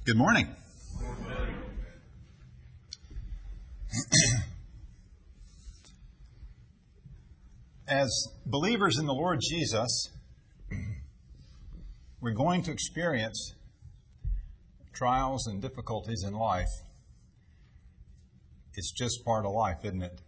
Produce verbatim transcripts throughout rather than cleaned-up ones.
Good morning. As believers in the Lord Jesus, we're going to experience trials and difficulties in life. It's just part of life, isn't it?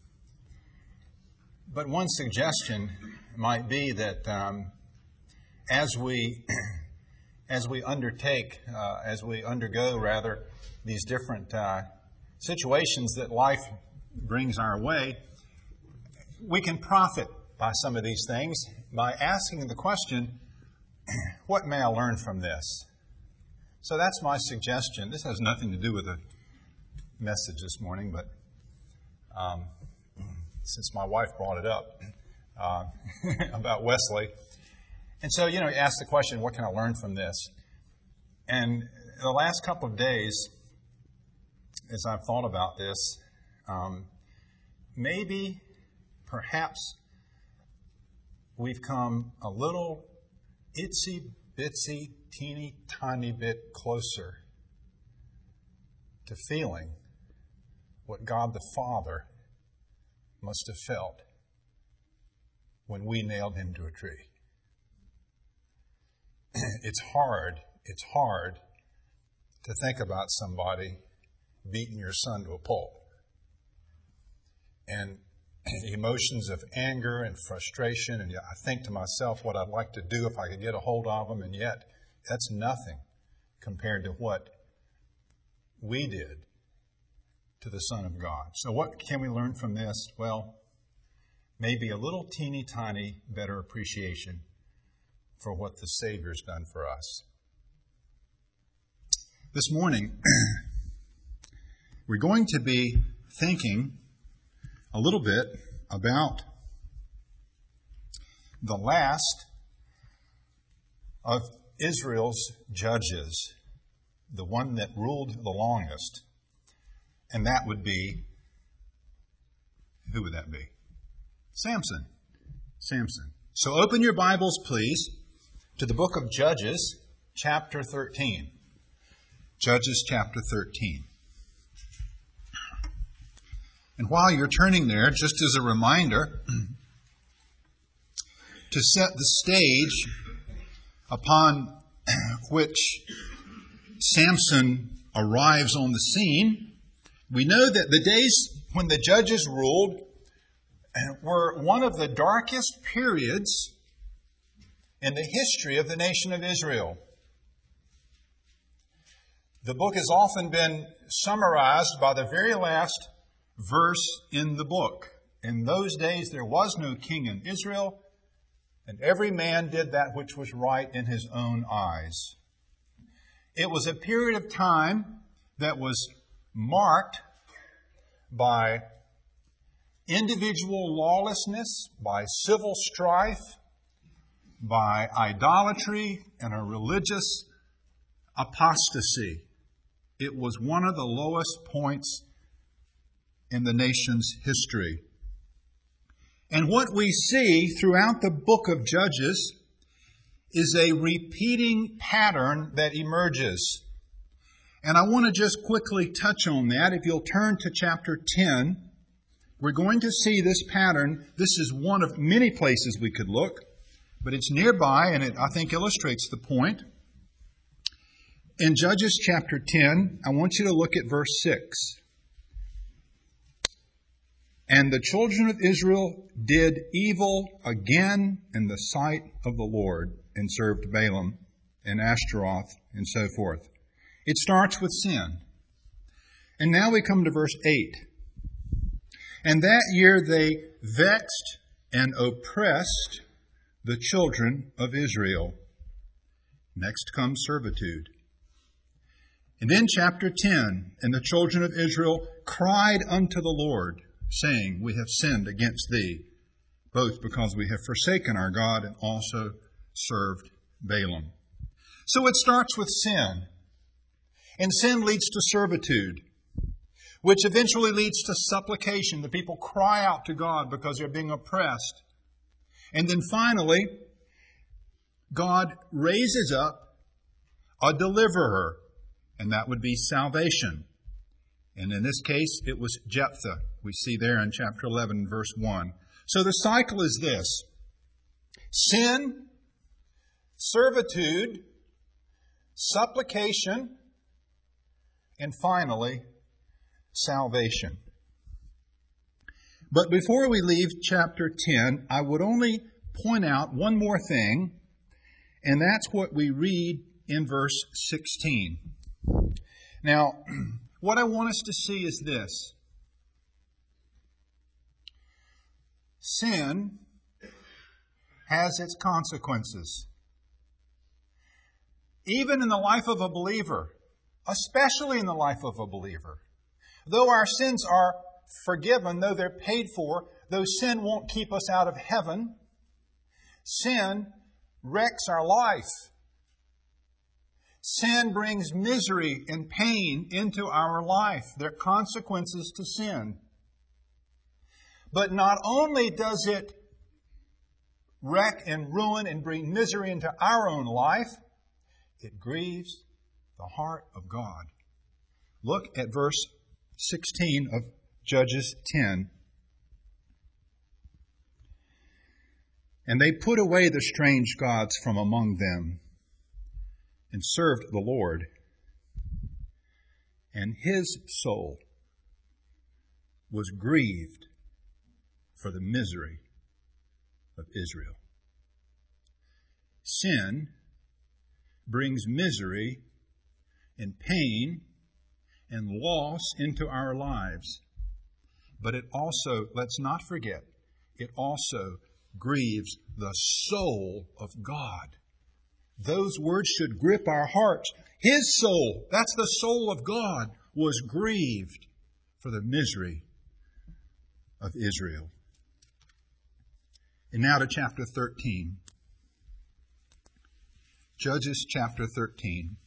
But one suggestion might be that um, as we as we undertake, uh, as we undergo, rather, these different uh, situations that life brings our way, we can profit by some of these things by asking the question, what may I learn from this? So that's my suggestion. This has nothing to do with the message this morning, but um, since my wife brought it up uh, about Wesley. And so, you know, you ask the question, what can I learn from this? And the last couple of days, as I've thought about this, um, maybe, perhaps, we've come a little itsy bitsy, teeny tiny bit closer to feeling what God the Father must have felt when we nailed him to a tree. It's hard, it's hard to think about somebody beating your son to a pulp. And emotions of anger and frustration, and I think to myself what I'd like to do if I could get a hold of them, and yet that's nothing compared to what we did to the Son of God. So what can we learn from this? Well, maybe a little teeny tiny better appreciation for what the Savior's done for us. This morning, we're going to be thinking a little bit about the last of Israel's judges, the one that ruled the longest, and that would be, who would that be? Samson. Samson. So open your Bibles, please, to the book of Judges, chapter thirteen. Judges, chapter thirteen. And while you're turning there, just as a reminder, to set the stage upon which Samson arrives on the scene, we know that the days when the judges ruled were one of the darkest periods in the history of the nation of Israel. The book has often been summarized by the very last verse in the book. In those days there was no king in Israel, and every man did that which was right in his own eyes. It was a period of time that was marked by individual lawlessness, by civil strife, by idolatry, and a religious apostasy. It was one of the lowest points in the nation's history. And what we see throughout the book of Judges is a repeating pattern that emerges. And I want to just quickly touch on that. If you'll turn to chapter ten, we're going to see this pattern. This is one of many places we could look, but it's nearby, and it, I think, illustrates the point. In Judges chapter ten, I want you to look at verse six. And the children of Israel did evil again in the sight of the Lord, and served Balaam and Ashtaroth and so forth. It starts with sin. And now we come to verse eight. And that year they vexed and oppressed the children of Israel. Next comes servitude. And then chapter ten, and the children of Israel cried unto the Lord, saying, we have sinned against thee, both because we have forsaken our God and also served Balaam. So it starts with sin. And sin leads to servitude, which eventually leads to supplication. The people cry out to God because they're being oppressed. And then finally, God raises up a deliverer. and that would be salvation. And in this case, it was Jephthah. We see there in chapter eleven, verse one. So the cycle is this: sin, servitude, supplication, and finally, salvation. But before we leave chapter ten, I would only point out one more thing, and that's what we read in verse sixteen. Now, what I want us to see is this: sin has its consequences. Even in the life of a believer, especially in the life of a believer, though our sins are forgiven, though they're paid for, though sin won't keep us out of heaven, sin wrecks our life. Sin brings misery and pain into our life. There are consequences to sin. But not only does it wreck and ruin and bring misery into our own life, it grieves the heart of God. Look at verse sixteen of Judges ten. And they put away the strange gods from among them and served the Lord. And his soul was grieved for the misery of Israel. Sin brings misery and pain and loss into our lives. But it also, let's not forget, it also grieves the soul of God. Those words should grip our hearts. His soul, that's the soul of God, was grieved for the misery of Israel. And now to chapter thirteen. Judges chapter thirteen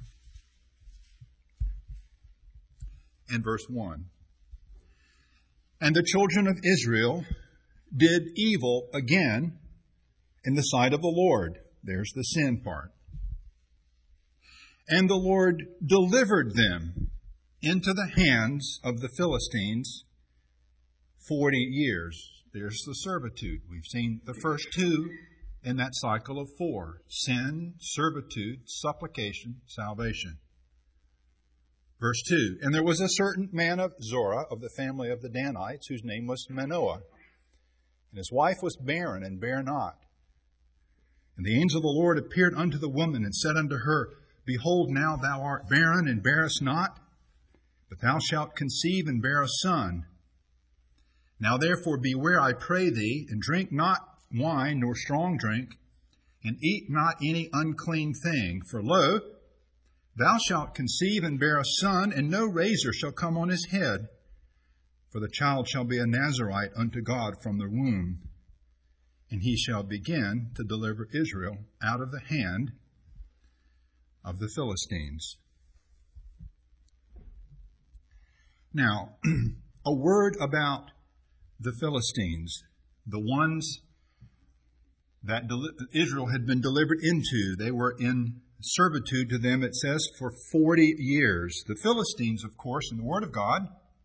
and verse one. And the children of Israel did evil again in the sight of the Lord. There's the sin part. And the Lord delivered them into the hands of the Philistines forty years. There's the servitude. We've seen the first two in that cycle of four: sin, servitude, supplication, salvation. Verse two, and there was a certain man of Zorah, of the family of the Danites, whose name was Manoah. And his wife was barren and bare not. And the angel of the Lord appeared unto the woman and said unto her, Behold, now thou art barren and bearest not, but thou shalt conceive and bear a son. Now therefore beware, I pray thee, and drink not wine nor strong drink, and eat not any unclean thing. For lo, thou shalt conceive and bear a son, and no razor shall come on his head. For the child shall be a Nazarite unto God from the womb, and he shall begin to deliver Israel out of the hand of the Philistines. Now, a word about the Philistines, the ones that Israel had been delivered into. They were in servitude to them, it says, for forty years. The Philistines, of course, in the Word of God,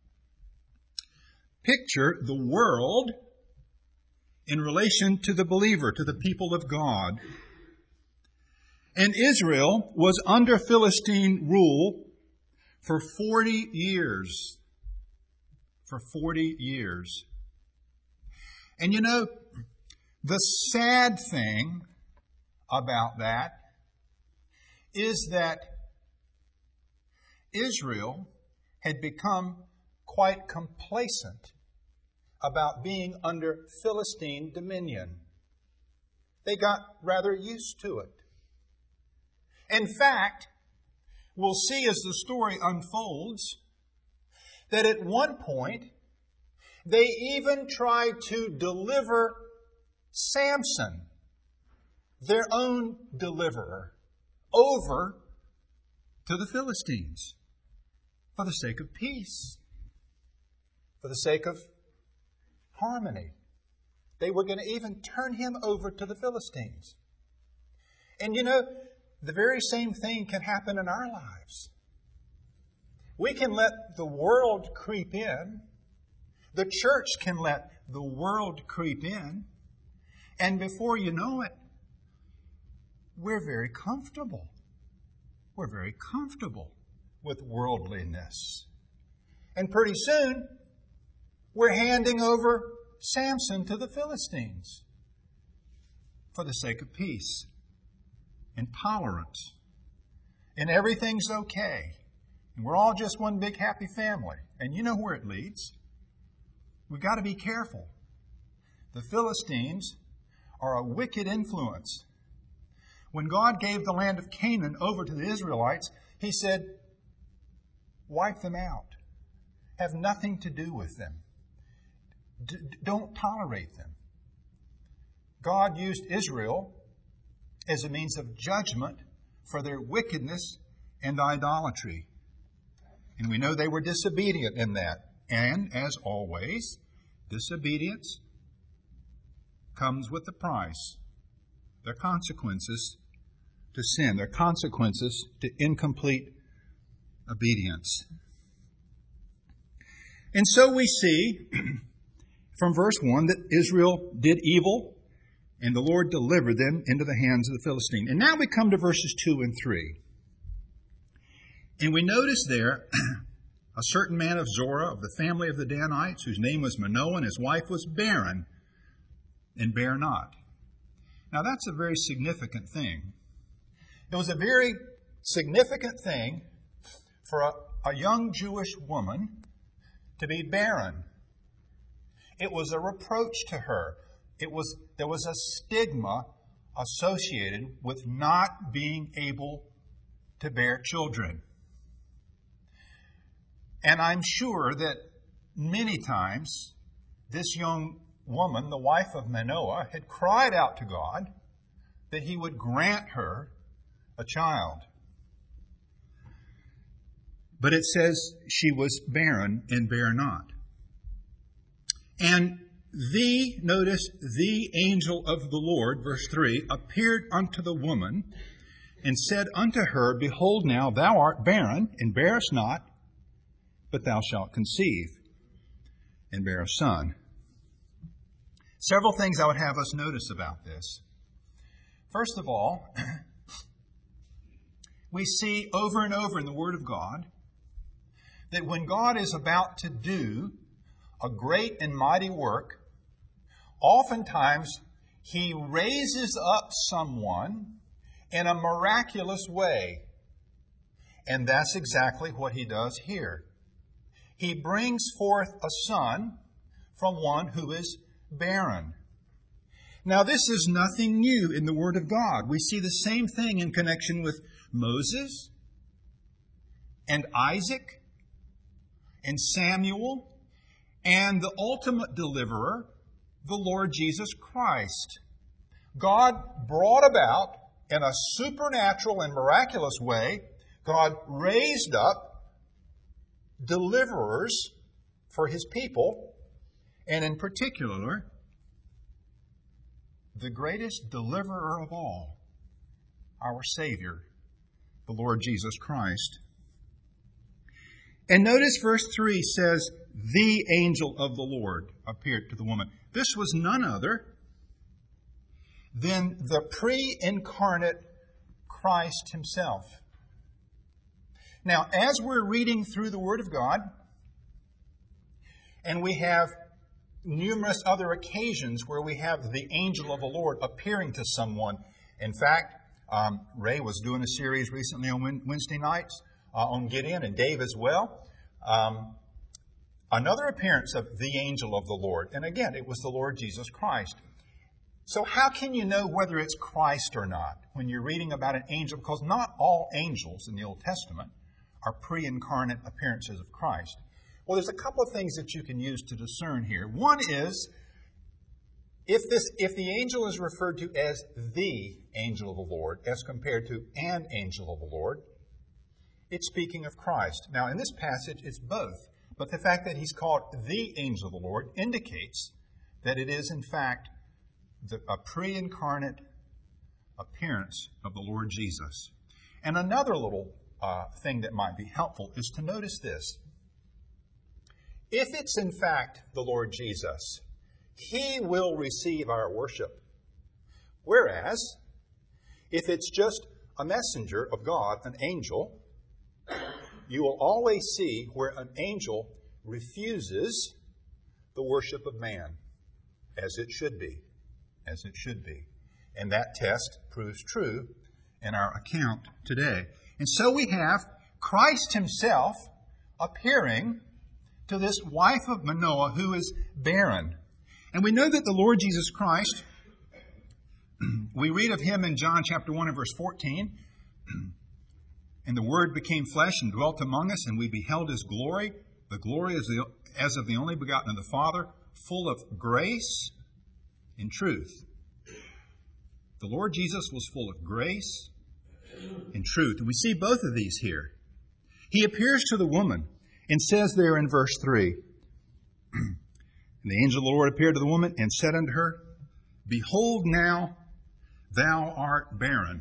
picture the world in relation to the believer, to the people of God. And Israel was under Philistine rule for forty years. For forty years. And you know, the sad thing about that is that Israel had become quite complacent about being under Philistine dominion. They got rather used to it. In fact, we'll see as the story unfolds that at one point they even tried to deliver Samson, their own deliverer, over to the Philistines for the sake of peace, for the sake of harmony. They were going to even turn him over to the Philistines. And you know, the very same thing can happen in our lives. We can let the world creep in. The church can let the world creep in. And before you know it, we're very comfortable. We're very comfortable with worldliness. And pretty soon, we're handing over Samson to the Philistines for the sake of peace and tolerance. And everything's okay. And we're all just one big happy family. And you know where it leads. We've got to be careful. The Philistines are a wicked influence. When God gave the land of Canaan over to the Israelites, He said, wipe them out. Have nothing to do with them. D- don't tolerate them. God used Israel as a means of judgment for their wickedness and idolatry. And we know they were disobedient in that. And, as always, disobedience comes with the price. There are consequences to sin. There are consequences to incomplete obedience. And so we see from verse one that Israel did evil and the Lord delivered them into the hands of the Philistine. And now we come to verses two and three. And we notice there a certain man of Zorah of the family of the Danites, whose name was Manoah, and his wife was barren and bare not. Now that's a very significant thing. It was a very significant thing for a, a young Jewish woman to be barren. It was a reproach to her. It was, there was a stigma associated with not being able to bear children. And I'm sure that many times this young woman, the wife of Manoah, had cried out to God that He would grant her a child. But it says she was barren and bare not. And the, notice, the angel of the Lord, verse three, appeared unto the woman and said unto her, behold now, thou art barren and bearest not, but thou shalt conceive and bear a son. Several things I would have us notice about this. First of all, we see over and over in the Word of God that when God is about to do a great and mighty work, oftentimes He raises up someone in a miraculous way. And that's exactly what He does here. He brings forth a son from one who is barren. Now, this is nothing new in the Word of God. We see the same thing in connection with Moses and Isaac and Samuel and the ultimate deliverer, the Lord Jesus Christ. God brought about in a supernatural and miraculous way, God raised up deliverers for His people, and in particular, the greatest deliverer of all, our Savior, the Lord Jesus Christ. And notice verse three says, the angel of the Lord appeared to the woman. This was none other than the pre-incarnate Christ Himself. Now, as we're reading through the Word of God, and we have numerous other occasions where we have the angel of the Lord appearing to someone. In fact, um, Ray was doing a series recently on Wednesday nights uh, on Gideon, and Dave as well. Um, another appearance of the angel of the Lord. And again, it was the Lord Jesus Christ. So how can you know whether it's Christ or not when you're reading about an angel? Because not all angels in the Old Testament are pre-incarnate appearances of Christ. Well, there's a couple of things that you can use to discern here. One is, if this, if the angel is referred to as the angel of the Lord, as compared to an angel of the Lord, it's speaking of Christ. Now, in this passage, it's both. But the fact that he's called the angel of the Lord indicates that it is, in fact, the, a pre-incarnate appearance of the Lord Jesus. And another little uh, thing that might be helpful is to notice this. If it's in fact the Lord Jesus, He will receive our worship. Whereas, if it's just a messenger of God, an angel, you will always see where an angel refuses the worship of man, as it should be, as it should be. And that test proves true in our account today. And so we have Christ Himself appearing to this wife of Manoah who is barren. And we know that the Lord Jesus Christ, we read of Him in John chapter one and verse fourteen, and the Word became flesh and dwelt among us, and we beheld His glory, the glory as, the, as of the only begotten of the Father, full of grace and truth. The Lord Jesus was full of grace and truth. And we see both of these here. He appears to the woman and says there in verse three, and the angel of the Lord appeared to the woman and said unto her, Behold now, thou art barren.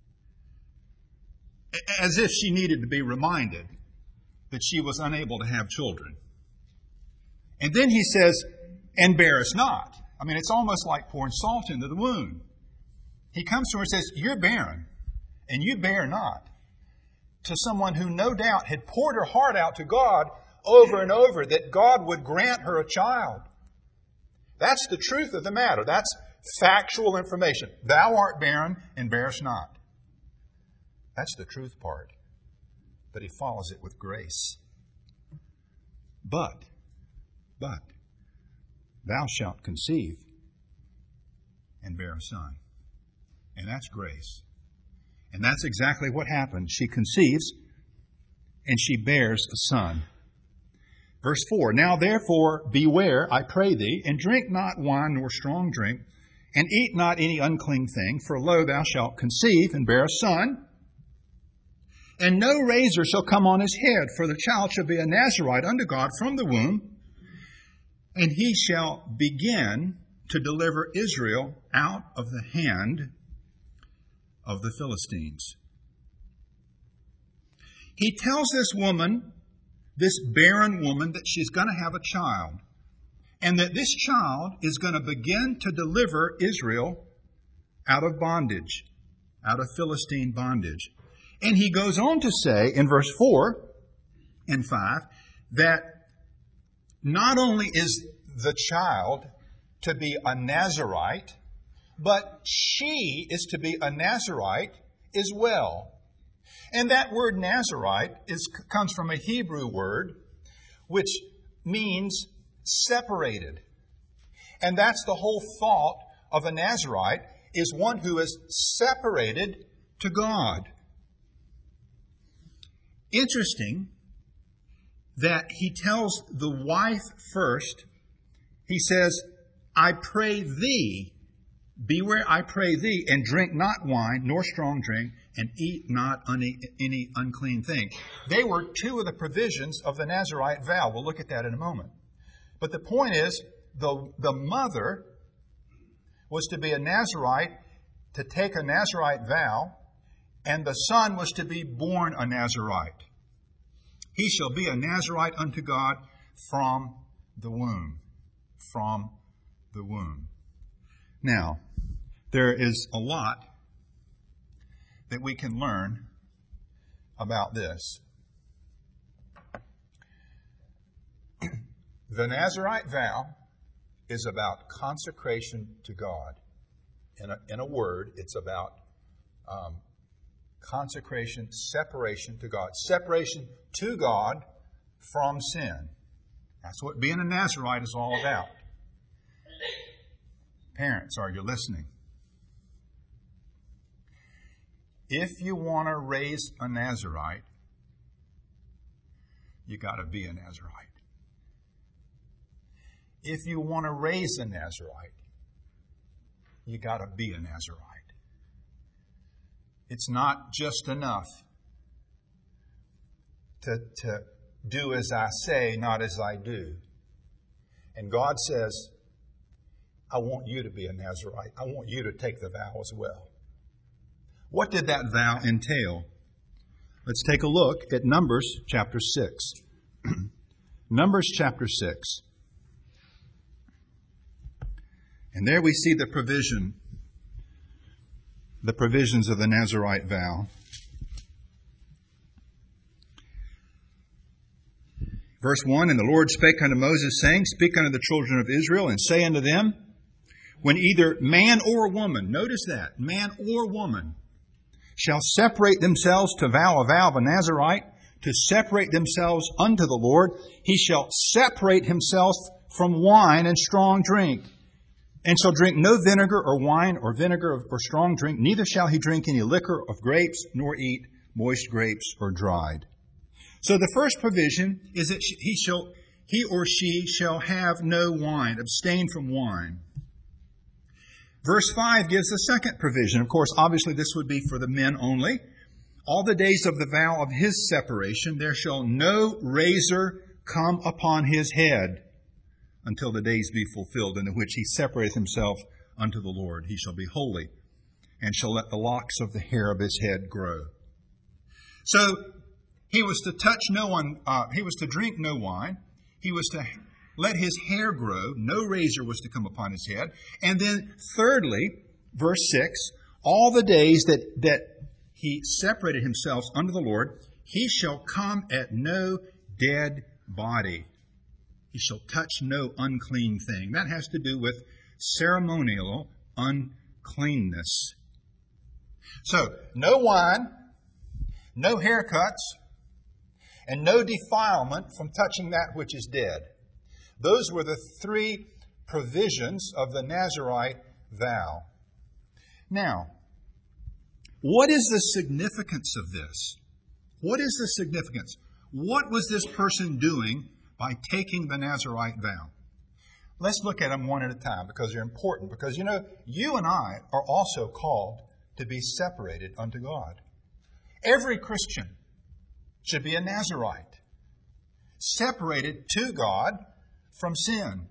As if she needed to be reminded that she was unable to have children. And then he says, and bearest not. I mean, it's almost like pouring salt into the wound. He comes to her and says, you're barren, and you bear not. To someone who no doubt had poured her heart out to God over and over that God would grant her a child. That's the truth of the matter. That's factual information. Thou art barren and bearest not. That's the truth part. But he follows it with grace. But, but, thou shalt conceive and bear a son. And that's grace. And that's exactly what happened. She conceives and she bears a son. Verse four, Now therefore beware, I pray thee, and drink not wine nor strong drink, and eat not any unclean thing, for lo, thou shalt conceive and bear a son. And no razor shall come on his head, for the child shall be a Nazarite unto God from the womb, and he shall begin to deliver Israel out of the hand of the Philistines. He tells this woman, this barren woman, that she's going to have a child, and that this child is going to begin to deliver Israel out of bondage, out of Philistine bondage. And he goes on to say in verse four and five that not only is the child to be a Nazarite, but she is to be a Nazarite as well. And that word Nazarite is, comes from a Hebrew word which means separated. And that's the whole thought of a Nazarite, is one who is separated to God. Interesting that he tells the wife first, he says, I pray thee, beware, I pray thee, and drink not wine, nor strong drink, and eat not any, any unclean thing. They were two of the provisions of the Nazarite vow. We'll look at that in a moment. But the point is, the, the mother was to be a Nazarite, to take a Nazarite vow, and the son was to be born a Nazarite. He shall be a Nazarite unto God from the womb. From the womb. Now, there is a lot that we can learn about this. The Nazarite vow is about consecration to God. In a, in a word, it's about um, consecration, separation to God. Separation to God from sin. That's what being a Nazarite is all about. Parents, are you listening? If you want to raise a Nazarite, you got to be a Nazarite. If you want to raise a Nazarite, you got to be a Nazarite. It's not just enough to, to do as I say, not as I do. And God says, I want you to be a Nazarite. I want you to take the vow as well. What did that vow entail? Let's take a look at Numbers chapter six. Numbers chapter six. And there we see the provision, the provisions of the Nazirite vow. Verse one, And the Lord spake unto Moses, saying, Speak unto the children of Israel, and say unto them, When either man or woman, notice that, man or woman, shall separate themselves to vow a vow of a Nazirite, to separate themselves unto the Lord, he shall separate himself from wine and strong drink, and shall drink no vinegar or wine or vinegar or strong drink, neither shall he drink any liquor of grapes, nor eat moist grapes or dried. So the first provision is that he shall, he or she shall have no wine, abstain from wine. Verse five gives the second provision. Of course, obviously this would be for the men only. All the days of the vow of his separation, there shall no razor come upon his head until the days be fulfilled, in which he separateth himself unto the Lord. He shall be holy, and shall let the locks of the hair of his head grow. So he was to touch no one, uh, he was to drink no wine. He was to let his hair grow. No razor was to come upon his head. And then thirdly, verse six, all the days that, that he separated himself unto the Lord, he shall come at no dead body. He shall touch no unclean thing. That has to do with ceremonial uncleanness. So, no wine, no haircuts, and no defilement from touching that which is dead. Those were the three provisions of the Nazirite vow. Now, what is the significance of this? What is the significance? What was this person doing by taking the Nazirite vow? Let's look at them one at a time because they're important. Because, you know, you and I are also called to be separated unto God. Every Christian should be a Nazirite, separated to God from sin.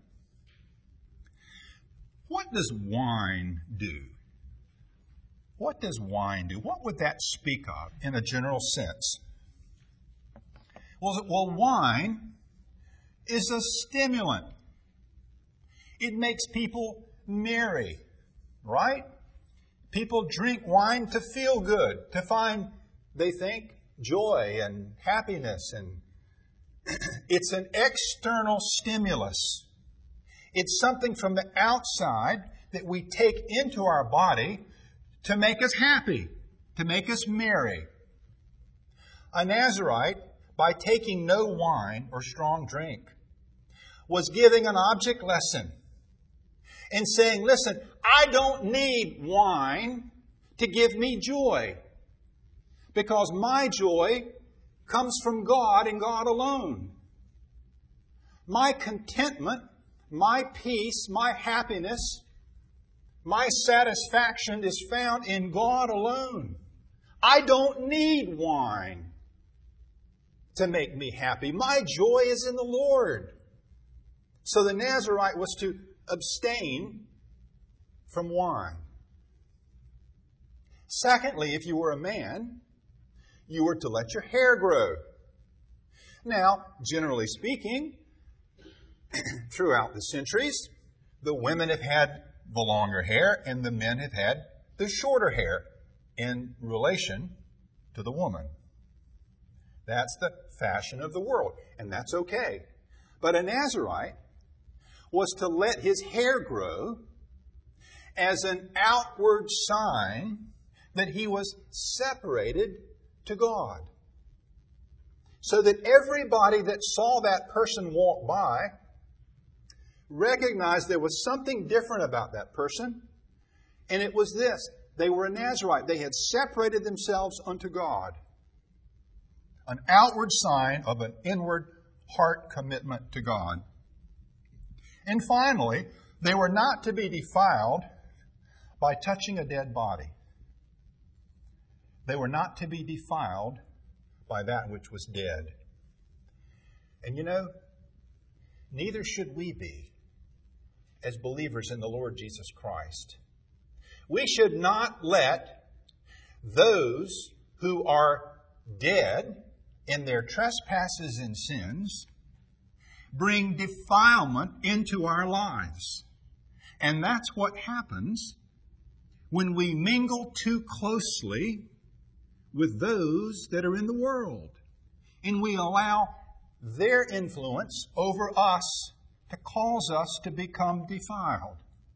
What does wine do? What does wine do? What would that speak of in a general sense? Well, well, wine is a stimulant. It makes people merry, right? People drink wine to feel good, to find, they think, joy and happiness. And it's an external stimulus. It's something from the outside that we take into our body to make us happy, to make us merry. A Nazirite, by taking no wine or strong drink, was giving an object lesson and saying, listen, I don't need wine to give me joy, because my joy comes from God and God alone. My contentment, my peace, my happiness, my satisfaction is found in God alone. I don't need wine to make me happy. My joy is in the Lord. So the Nazirite was to abstain from wine. Secondly, if you were a man, you were to let your hair grow. Now, generally speaking, throughout the centuries, the women have had the longer hair and the men have had the shorter hair in relation to the woman. That's the fashion of the world, and that's okay. But a Nazirite was to let his hair grow as an outward sign that he was separated to God. So that everybody that saw that person walk by recognized there was something different about that person, and it was this: they were a Nazirite. They had separated themselves unto God. An outward sign of an inward heart commitment to God. And finally, they were not to be defiled by touching a dead body. They were not to be defiled by that which was dead. And you know, neither should we be as believers in the Lord Jesus Christ. We should not let those who are dead in their trespasses and sins, bring defilement into our lives. And that's what happens when we mingle too closely with those that are in the world. And we allow their influence over us to cause us to become defiled.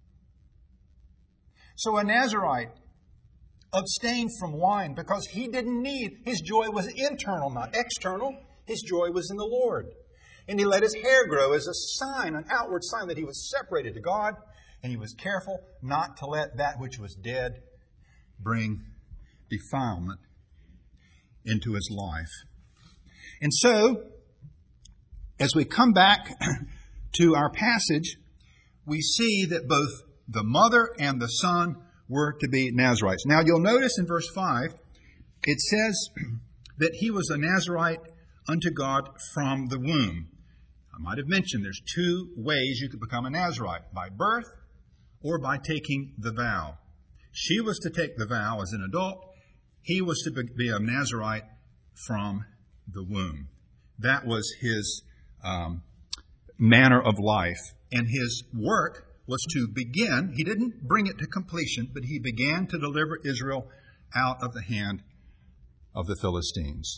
So a Nazirite abstained from wine because he didn't need, his joy was internal, not external. His joy was in the Lord. And he let his hair grow as a sign, an outward sign that he was separated to God. And he was careful not to let that which was dead bring defilement into his life. And so, as we come back to our passage, we see that both the mother and the son were to be Nazirites. Now, you'll notice in verse five, it says that he was a Nazirite unto God from the womb. I might have mentioned there's two ways you could become a Nazirite, by birth or by taking the vow. She was to take the vow as an adult. He was to be a Nazirite from the womb. That was his um, manner of life. And his work was to begin. He didn't bring it to completion, but he began to deliver Israel out of the hand of the Philistines.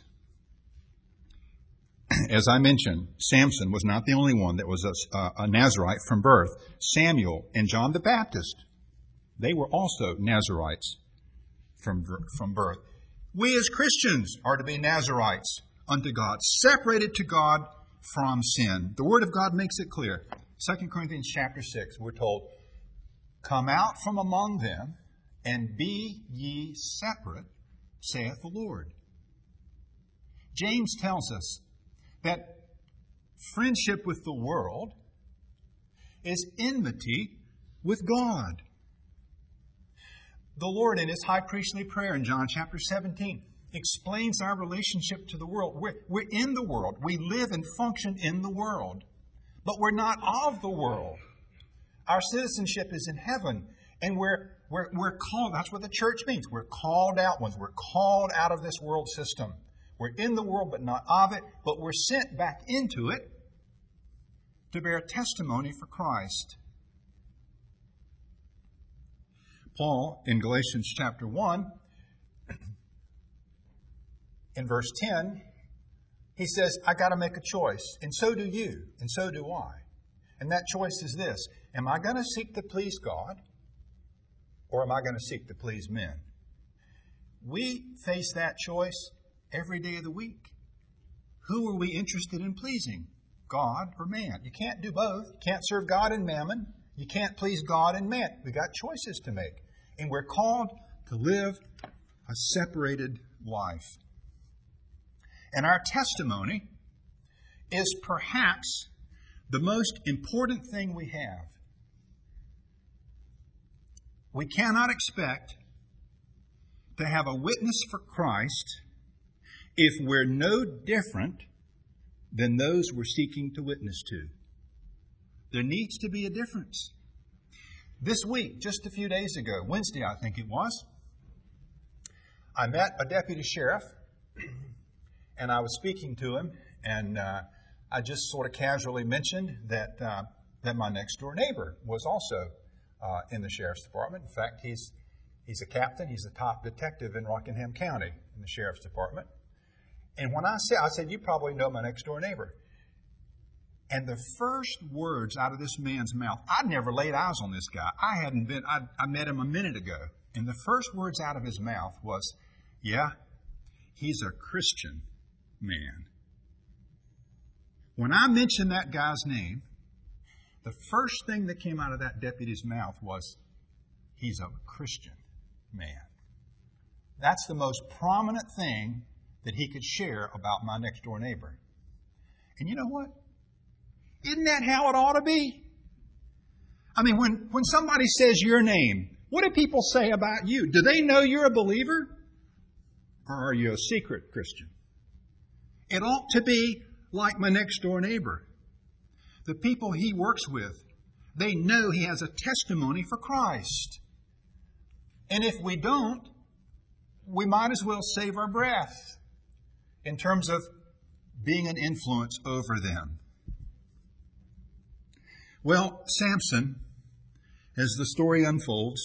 As I mentioned, Samson was not the only one that was a, a Nazirite from birth. Samuel and John the Baptist, they were also Nazirites from, from birth. We as Christians are to be Nazirites unto God, separated to God from sin. The Word of God makes it clear. Second Corinthians chapter six, we're told, come out from among them and be ye separate, saith the Lord. James tells us that friendship with the world is enmity with God. The Lord, in his high priestly prayer in John chapter seventeen, explains our relationship to the world. We're, we're in the world. We live and function in the world. But we're not of the world. Our citizenship is in heaven. And we're, we're, we're called, that's what the church means. We're called out ones. We're called out of this world system. We're in the world, but not of it. But we're sent back into it to bear testimony for Christ. Paul, in Galatians chapter one, in verse ten, he says, I got to make a choice. And so do you. And so do I. And that choice is this. Am I going to seek to please God? Or am I going to seek to please men? We face that choice every day of the week. Who are we interested in pleasing? God or man? You can't do both. You can't serve God and mammon. You can't please God and man. We've got choices to make. And we're called to live a separated life. And our testimony is perhaps the most important thing we have. We cannot expect to have a witness for Christ if we're no different than those we're seeking to witness to. There needs to be a difference. This week, just a few days ago, Wednesday I think it was, I met a deputy sheriff. And I was speaking to him, and uh, I just sort of casually mentioned that uh, that my next door neighbor was also uh, in the sheriff's department. In fact, he's he's a captain. He's the top detective in Rockingham County in the sheriff's department. And when I said, I said, you probably know my next door neighbor. And the first words out of this man's mouth, I'd never laid eyes on this guy. I hadn't been. I, I met him a minute ago, and the first words out of his mouth was, "Yeah, he's a Christian man." When I mentioned that guy's name, the first thing that came out of that deputy's mouth was, he's a Christian man. That's the most prominent thing that he could share about my next door neighbor. And you know what? Isn't that how it ought to be? I mean, when, when somebody says your name, what do people say about you? Do they know you're a believer? Or are you a secret Christian? It ought to be like my next door neighbor. The people he works with, they know he has a testimony for Christ. And if we don't, we might as well save our breath. in terms of being an influence over them? Well, Samson, as the story unfolds,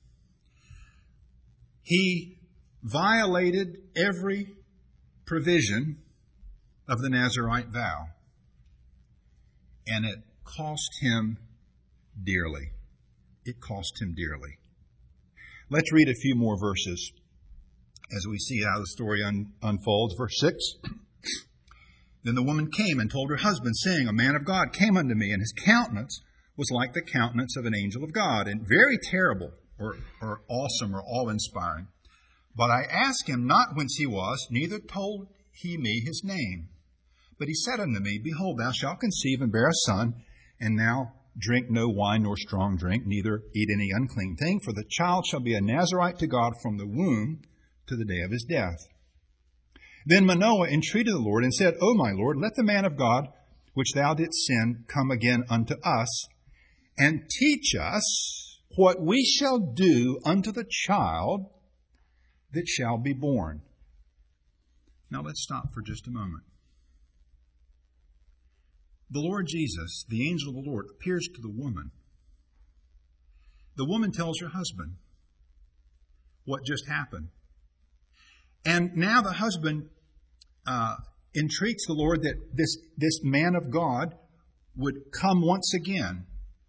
he violated every provision of the Nazirite vow, and it cost him dearly. It cost him dearly. Let's read a few more verses as we see how the story un- unfolds. Verse six. Then the woman came and told her husband, saying, A man of God came unto me, and his countenance was like the countenance of an angel of God, and very terrible, or, or awesome, or awe-inspiring. But I asked him not whence he was, neither told he me his name. But he said unto me, Behold, thou shalt conceive and bear a son, and now drink no wine nor strong drink, neither eat any unclean thing, for the child shall be a Nazirite to God from the womb to the day of his death. Then Manoah entreated the Lord and said, O my Lord, let the man of God, which thou didst send, come again unto us, and teach us what we shall do unto the child that shall be born. Now let's stop for just a moment. The Lord Jesus, the angel of the Lord, appears to the woman. The woman tells her husband what just happened. And now the husband uh, entreats the Lord that this, this man of God would come once again.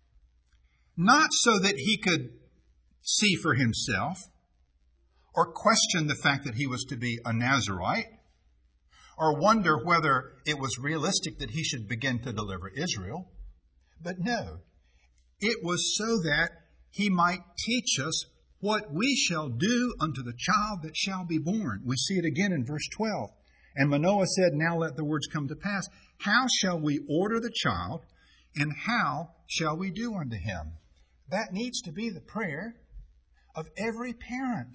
Not so that he could see for himself or question the fact that he was to be a Nazirite, or wonder whether it was realistic that he should begin to deliver Israel. But no, it was so that he might teach us what we shall do unto the child that shall be born. We see it again in verse twelve. And Manoah said, Now let the words come to pass. How shall we order the child, and how shall we do unto him? That needs to be the prayer of every parent.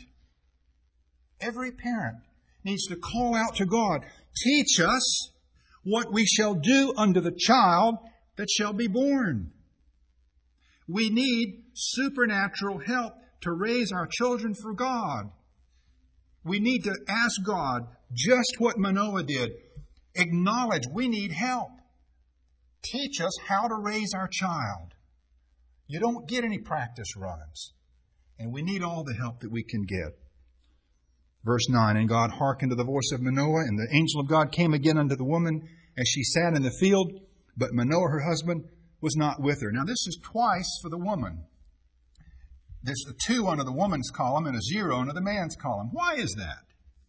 Every parent needs to call out to God, Teach us what we shall do unto the child that shall be born. We need supernatural help to raise our children for God. We need to ask God just what Manoah did. Acknowledge we need help. Teach us how to raise our child. You don't get any practice runs, and we need all the help that we can get. Verse nine, And God hearkened to the voice of Manoah, and the angel of God came again unto the woman as she sat in the field, but Manoah, her husband, was not with her. Now this is twice for the woman. There's a two under the woman's column and a zero under the man's column. Why is that?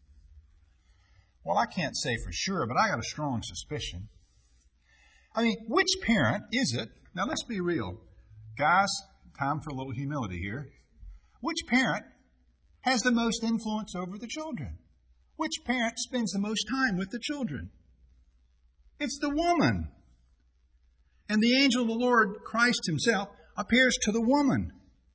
Well, I can't say for sure, but I got a strong suspicion. I mean, which parent is it? Now let's be real. Guys, time for a little humility here. Which parent has the most influence over the children? Which parent spends the most time with the children? It's the woman. And the angel of the Lord, Christ himself, appears to the woman.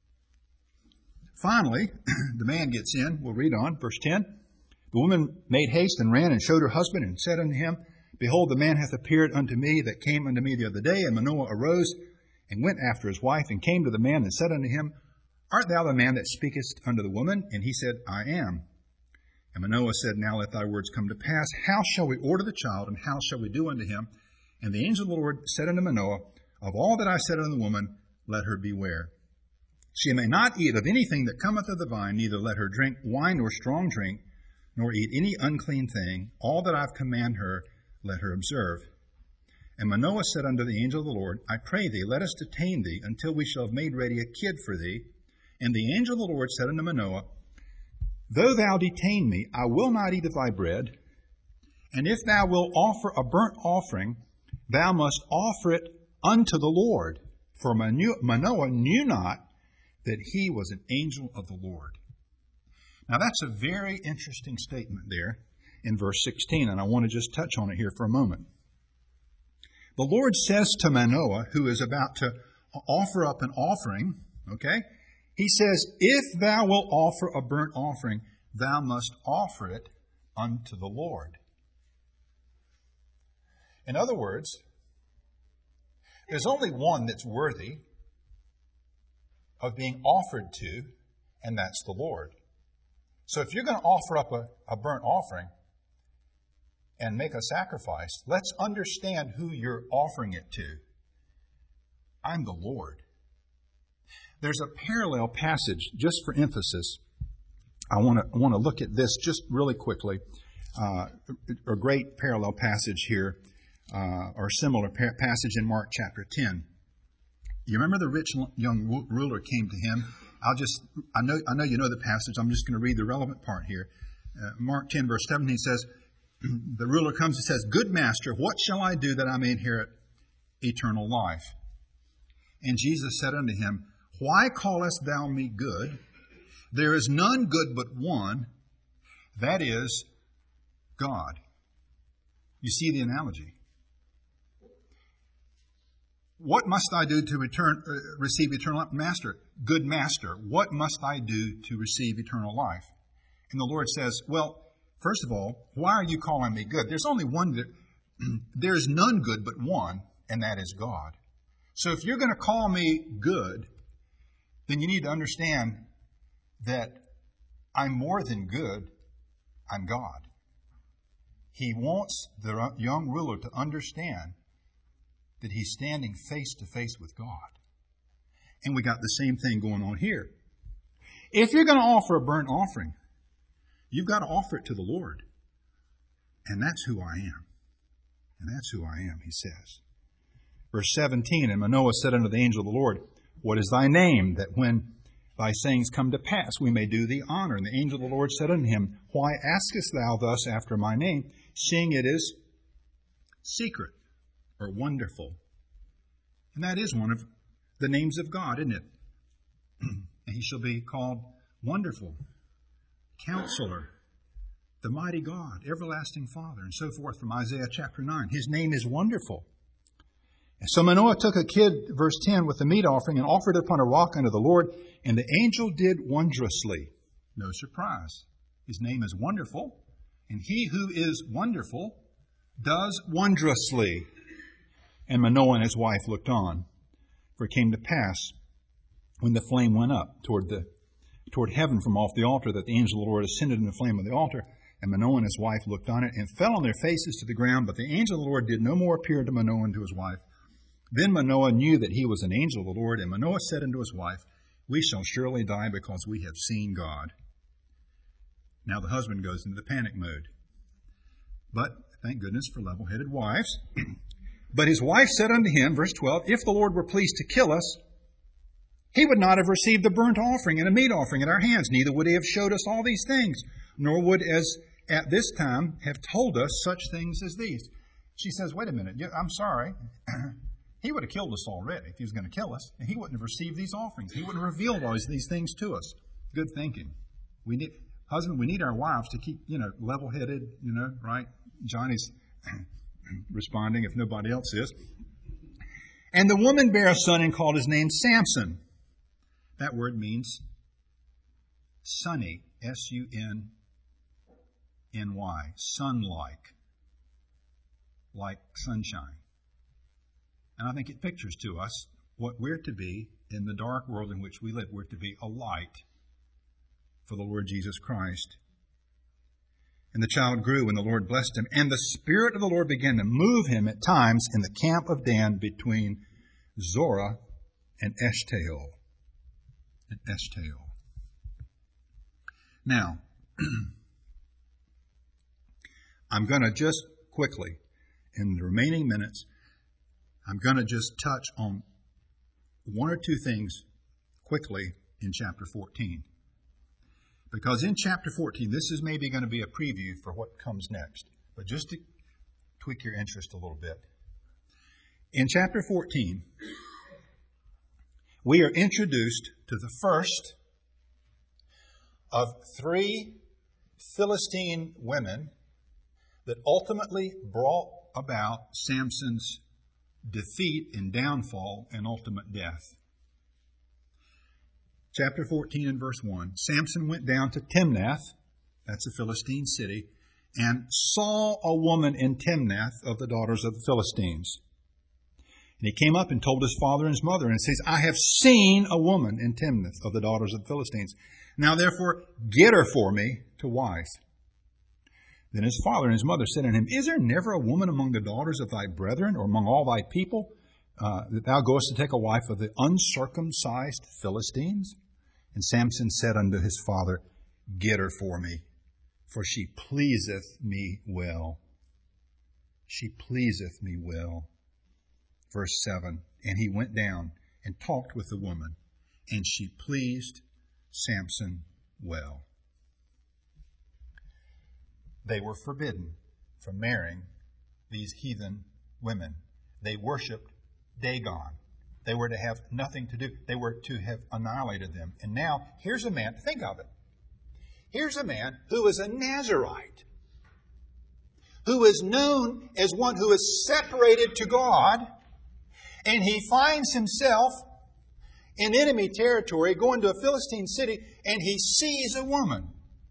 Finally, the man gets in. We'll read on, verse ten. The woman made haste and ran and showed her husband and said unto him, Behold, the man hath appeared unto me that came unto me the other day. And Manoah arose and went after his wife and came to the man and said unto him, Art thou the man that speakest unto the woman? And he said, I am. And Manoah said, Now let thy words come to pass. How shall we order the child, and how shall we do unto him? And the angel of the Lord said unto Manoah, Of all that I said unto the woman, let her beware. She may not eat of anything that cometh of the vine, neither let her drink wine nor strong drink, nor eat any unclean thing. All that I've commanded her, let her observe. And Manoah said unto the angel of the Lord, I pray thee, let us detain thee until we shall have made ready a kid for thee. And the angel of the Lord said unto Manoah, Though thou detain me, I will not eat of thy bread. And if thou wilt offer a burnt offering, thou must offer it unto the Lord. For Manoah knew not that he was an angel of the Lord. Now that's a very interesting statement there in verse sixteen, and I want to just touch on it here for a moment. The Lord says to Manoah, who is about to offer up an offering, okay, he says, If thou wilt offer a burnt offering, thou must offer it unto the Lord. In other words, there's only one that's worthy of being offered to, and that's the Lord. So if you're going to offer up a, a burnt offering, and make a sacrifice, let's understand who you're offering it to. I'm the Lord. There's a parallel passage, just for emphasis. I want to I want to look at this just really quickly. Uh, a great parallel passage here, uh, or similar par- passage in Mark chapter ten. You remember the rich young ruler came to him. I'll just, I know, I know you know the passage. I'm just going to read the relevant part here. Uh, Mark ten, verse seventeen says, the ruler comes and says, "Good master, what shall I do that I may inherit eternal life?" And Jesus said unto him, "Why callest thou me good? There is none good but one, that is God." You see the analogy. What must I do to return, uh, receive eternal life? Master, good master, what must I do to receive eternal life? And the Lord says, well, first of all, why are you calling me good? There's only one, that, there's none good but one, and that is God. So if you're going to call me good, then you need to understand that I'm more than good, I'm God. He wants the young ruler to understand that he's standing face to face with God. And we got the same thing going on here. If you're going to offer a burnt offering, you've got to offer it to the Lord. And that's who I am. And that's who I am, he says. Verse seventeen, and Manoah said unto the angel of the Lord, "What is thy name, that when thy sayings come to pass, we may do thee honor?" And the angel of the Lord said unto him, "Why askest thou thus after my name, seeing it is secret," or wonderful? And that is one of the names of God, isn't it? And he shall be called Wonderful, Counselor, the Mighty God, Everlasting Father, and so forth from Isaiah chapter nine. His name is Wonderful. And so Manoah took a kid, verse ten, with the meat offering and offered it upon a rock unto the Lord, and the angel did wondrously. No surprise. His name is Wonderful, and he who is wonderful does wondrously. And Manoah and his wife looked on, for it came to pass, when the flame went up toward the toward heaven from off the altar, that the angel of the Lord ascended in the flame of the altar. And Manoah and his wife looked on it, and fell on their faces to the ground. But the angel of the Lord did no more appear to Manoah and to his wife. Then Manoah knew that he was an angel of the Lord, and Manoah said unto his wife, "We shall surely die, because we have seen God." Now the husband goes into the panic mode. But, thank goodness for level-headed wives. But his wife said unto him, verse twelve, "If the Lord were pleased to kill us, he would not have received the burnt offering and a meat offering at our hands, neither would he have showed us all these things, nor would as at this time have told us such things as these." She says, wait a minute, I'm sorry. He would have killed us already if he was going to kill us, and he wouldn't have received these offerings. He wouldn't have revealed all these things to us. Good thinking. We need, husband, we need our wives to keep, you know, level-headed, you know, right? Johnny's responding if nobody else is. And the woman bare a son and called his name Samson. That word means sunny, S U N N Y, sun-like, like sunshine. And I think it pictures to us what we're to be in the dark world in which we live. We're to be a light for the Lord Jesus Christ. And the child grew, and the Lord blessed him. And the Spirit of the Lord began to move him at times in the camp of Dan between Zorah and Eshtaol. And Eshtaol. Now, I'm going to just quickly, in the remaining minutes, I'm going to just touch on one or two things quickly in chapter fourteen. Because in chapter fourteen, this is maybe going to be a preview for what comes next. But just to tweak your interest a little bit. In chapter fourteen, we are introduced to the first of three Philistine women that ultimately brought about Samson's defeat and downfall and ultimate death. Chapter fourteen and verse one, Samson went down to Timnath, that's a Philistine city, and saw a woman in Timnath of the daughters of the Philistines. And he came up and told his father and his mother, and says, "I have seen a woman in Timnath of the daughters of the Philistines. Now therefore, get her for me to wife." Then his father and his mother said unto him, Is there never a woman among the daughters of thy brethren, or among all thy people, uh, that thou goest to take a wife of the uncircumcised Philistines? And Samson said unto his father, Get her for me, for she pleaseth me well. She pleaseth me well. Verse seven, and he went down and talked with the woman, and she pleased Samson well. They were forbidden from marrying these heathen women. They worshipped Dagon. They were to have nothing to do. They were to have annihilated them. And now, here's a man, think of it. Here's a man who is a Nazirite, who is known as one who is separated to God, and he finds himself in enemy territory, going to a Philistine city, and he sees a woman.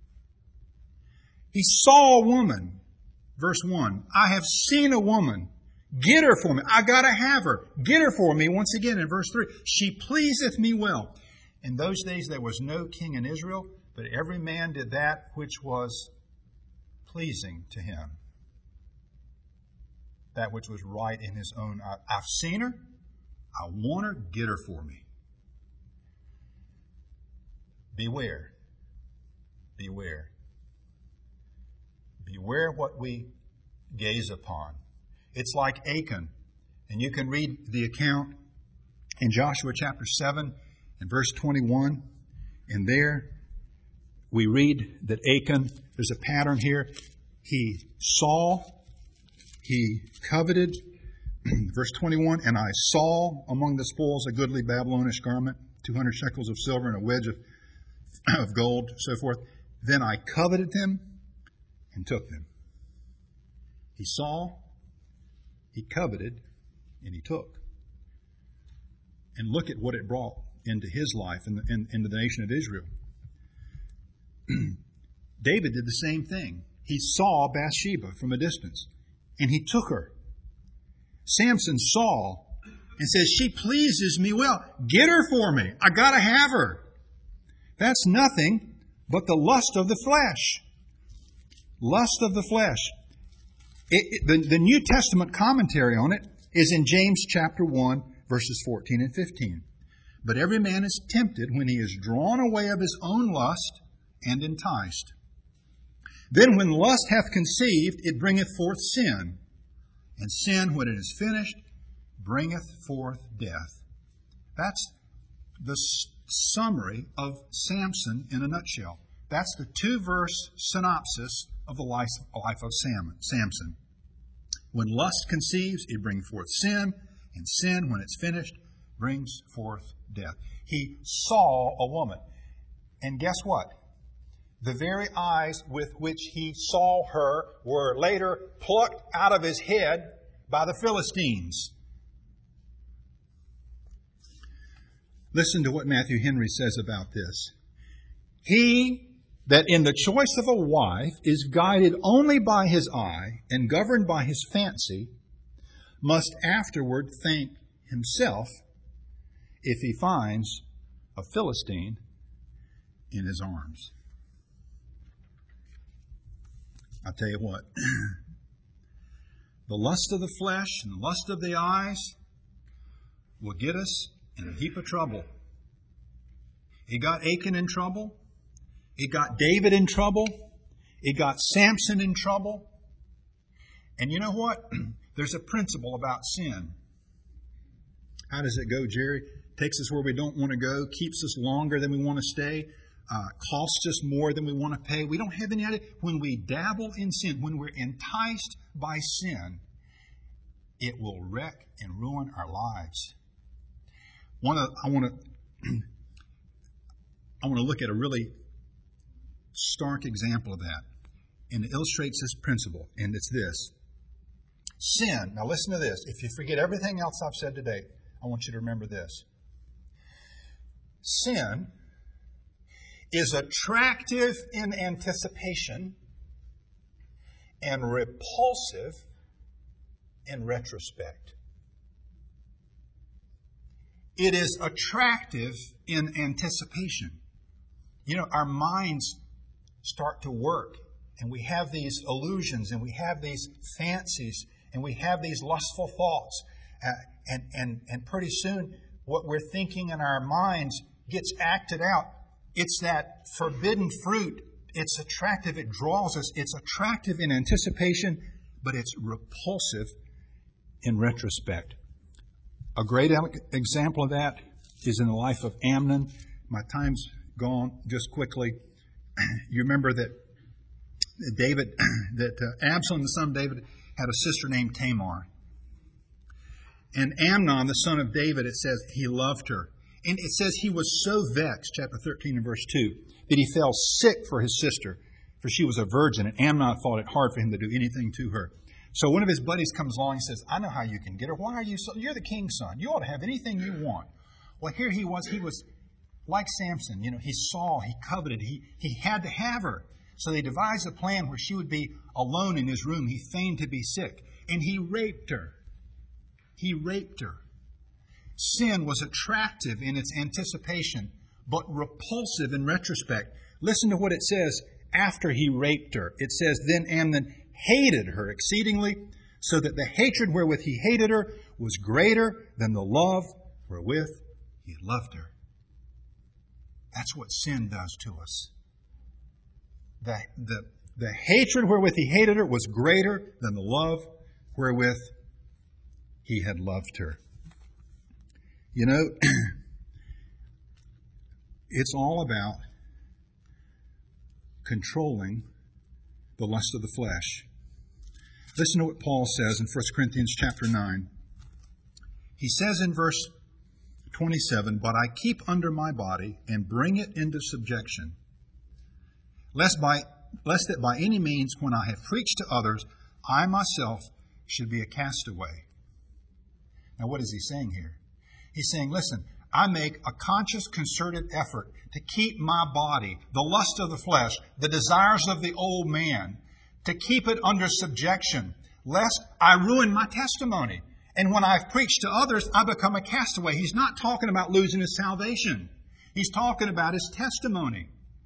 He saw a woman. Verse one, I have seen a woman. Get her for me. I got to have her. Get her for me. Once again in verse three, she pleaseth me well. In those days there was no king in Israel, but every man did that which was pleasing to him. That which was right in his own eye. I've seen her. I want her. Get her for me. Beware. Beware. Beware what we gaze upon. It's like Achan. And you can read the account in Joshua chapter seven and verse twenty-one. And there we read that Achan, there's a pattern here. He saw, he coveted. Verse twenty-one, and I saw among the spoils a goodly Babylonish garment, two hundred shekels of silver and a wedge of, of gold, so forth. Then I coveted them and took them. He saw, he coveted, and he took. And look at what it brought into his life and in, in, into the nation of Israel. David did the same thing. He saw Bathsheba from a distance, and he took her. Samson saw and says, she pleases me well. Get her for me. I got to have her. That's nothing but the lust of the flesh. Lust of the flesh. It, it, the, the New Testament commentary on it is in James chapter one, verses fourteen and fifteen. But every man is tempted when he is drawn away of his own lust and enticed. Then when lust hath conceived, it bringeth forth sin. And sin, when it is finished, bringeth forth death. That's the summary of Samson in a nutshell. That's the two-verse synopsis of the life of Samson. When lust conceives, it brings forth sin, and sin, when it's finished, brings forth death. He saw a woman. And guess what? The very eyes with which he saw her were later plucked out of his head by the Philistines. Listen to what Matthew Henry says about this. He that in the choice of a wife is guided only by his eye and governed by his fancy must afterward thank himself if he finds a Philistine in his arms. I'll tell you what, the lust of the flesh and the lust of the eyes will get us in a heap of trouble. It got Achan in trouble. It got David in trouble. It got Samson in trouble. And you know what? There's a principle about sin. How does it go, Jerry? Takes us where we don't want to go, keeps us longer than we want to stay, Uh, costs us more than we want to pay. We don't have any idea. When we dabble in sin, when we're enticed by sin, it will wreck and ruin our lives. One of, I want to I want to look at a really stark example of that, and it illustrates this principle, and it's this. Sin, now listen to this. If you forget everything else I've said today, I want you to remember this. Sin is attractive in anticipation and repulsive in retrospect. It is attractive in anticipation. You know, our minds start to work and we have these illusions, and we have these fancies, and we have these lustful thoughts. Uh, and, and, and pretty soon, what we're thinking in our minds gets acted out. It's that forbidden fruit. It's attractive. It draws us. It's attractive in anticipation, but it's repulsive in retrospect. A great example of that is in the life of Amnon. My time's gone. Just quickly. You remember that David, that uh, Absalom, the son of David, had a sister named Tamar. And Amnon, the son of David, it says he loved her. And it says he was so vexed, chapter thirteen and verse two, that he fell sick for his sister, for she was a virgin, and Amnon thought it hard for him to do anything to her. So one of his buddies comes along and says, I know how you can get her. Why are you so, you're the king's son. You ought to have anything you want. Well, here he was, he was like Samson, you know, he saw, he coveted, he, he had to have her. So they devised a plan where she would be alone in his room. He feigned to be sick, and he raped her. He raped her. Sin was attractive in its anticipation, but repulsive in retrospect. Listen to what it says after he raped her. It says, then Amnon hated her exceedingly, so that the hatred wherewith he hated her was greater than the love wherewith he loved her. That's what sin does to us. The, the, the hatred wherewith he hated her was greater than the love wherewith he had loved her. You know, it's all about controlling the lust of the flesh. Listen to what Paul says in First Corinthians chapter nine. He says in verse twenty-seven, but I keep under my body and bring it into subjection, lest by lest that by any means when I have preached to others, I myself should be a castaway. Now what is he saying here? He's saying, listen, I make a conscious, concerted effort to keep my body, the lust of the flesh, the desires of the old man, to keep it under subjection, lest I ruin my testimony. And when I've preached to others, I become a castaway. He's not talking about losing his salvation. He's talking about his testimony.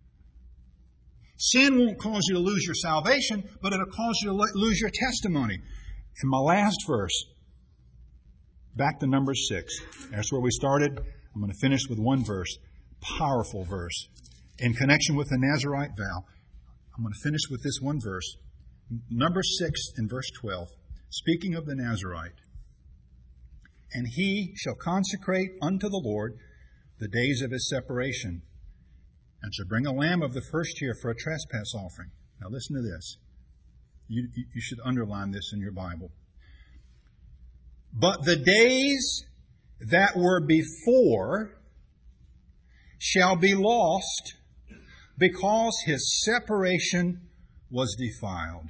Sin won't cause you to lose your salvation, but it'll cause you to lose your testimony. And my last verse, back to number six. That's where we started. I'm going to finish with one verse. Powerful verse. In connection with the Nazirite vow. I'm going to finish with this one verse. Number six in verse twelve. Speaking of the Nazirite. And he shall consecrate unto the Lord the days of his separation, and shall bring a lamb of the first year for a trespass offering. Now listen to this. You, you should underline this in your Bible. But the days that were before shall be lost, because his separation was defiled.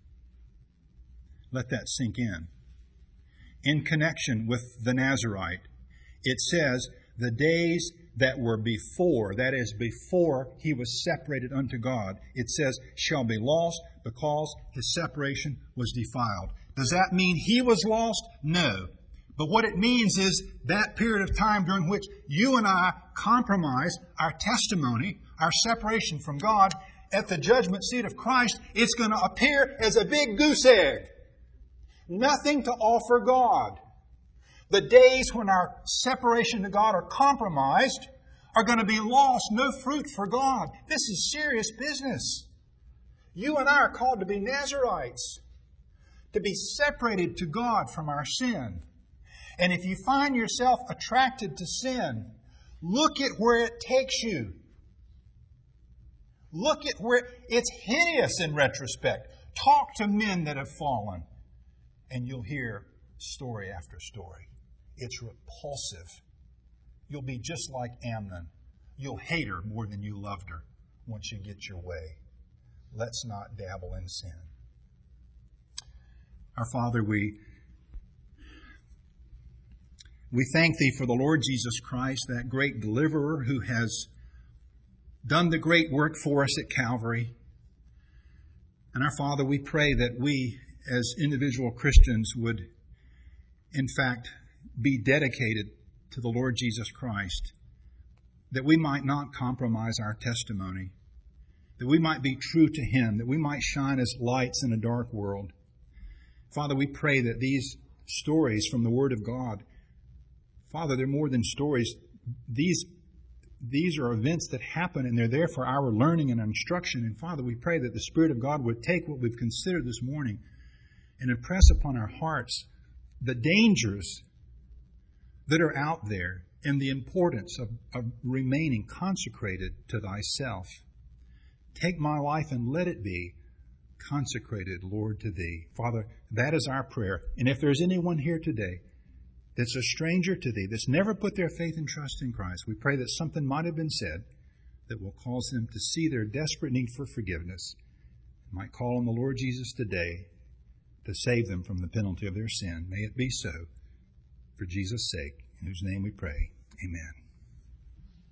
Let that sink in. In connection with the Nazirite, it says the days that were before, that is, before he was separated unto God, it says, shall be lost because his separation was defiled. Does that mean he was lost? No. But what it means is that period of time during which you and I compromise our testimony, our separation from God, at the judgment seat of Christ, it's going to appear as a big goose egg. Nothing to offer God. The days when our separation to God are compromised are going to be lost. No fruit for God. This is serious business. You and I are called to be Nazirites, to be separated to God from our sin. And if you find yourself attracted to sin, look at where it takes you. Look at where it's hideous in retrospect. Talk to men that have fallen, and you'll hear story after story. It's repulsive. You'll be just like Amnon. You'll hate her more than you loved her once you get your way. Let's not dabble in sin. Our Father, we, we thank Thee for the Lord Jesus Christ, that great deliverer who has done the great work for us at Calvary. And our Father, we pray that we as individual Christians would, in fact, be dedicated to the Lord Jesus Christ, that we might not compromise our testimony, that we might be true to Him, that we might shine as lights in a dark world. Father, we pray that these stories from the Word of God, Father, they're more than stories. These, these are events that happen, and they're there for our learning and instruction. And Father, we pray that the Spirit of God would take what we've considered this morning and impress upon our hearts the dangers that are out there and the importance of, of remaining consecrated to Thyself. Take my life and let it be consecrated, Lord, to Thee. Father, that is our prayer. And if there's anyone here today that's a stranger to Thee, that's never put their faith and trust in Christ, we pray that something might have been said that will cause them to see their desperate need for forgiveness, might call on the Lord Jesus today to save them from the penalty of their sin. May it be so, for Jesus' sake, in whose name we pray. Amen.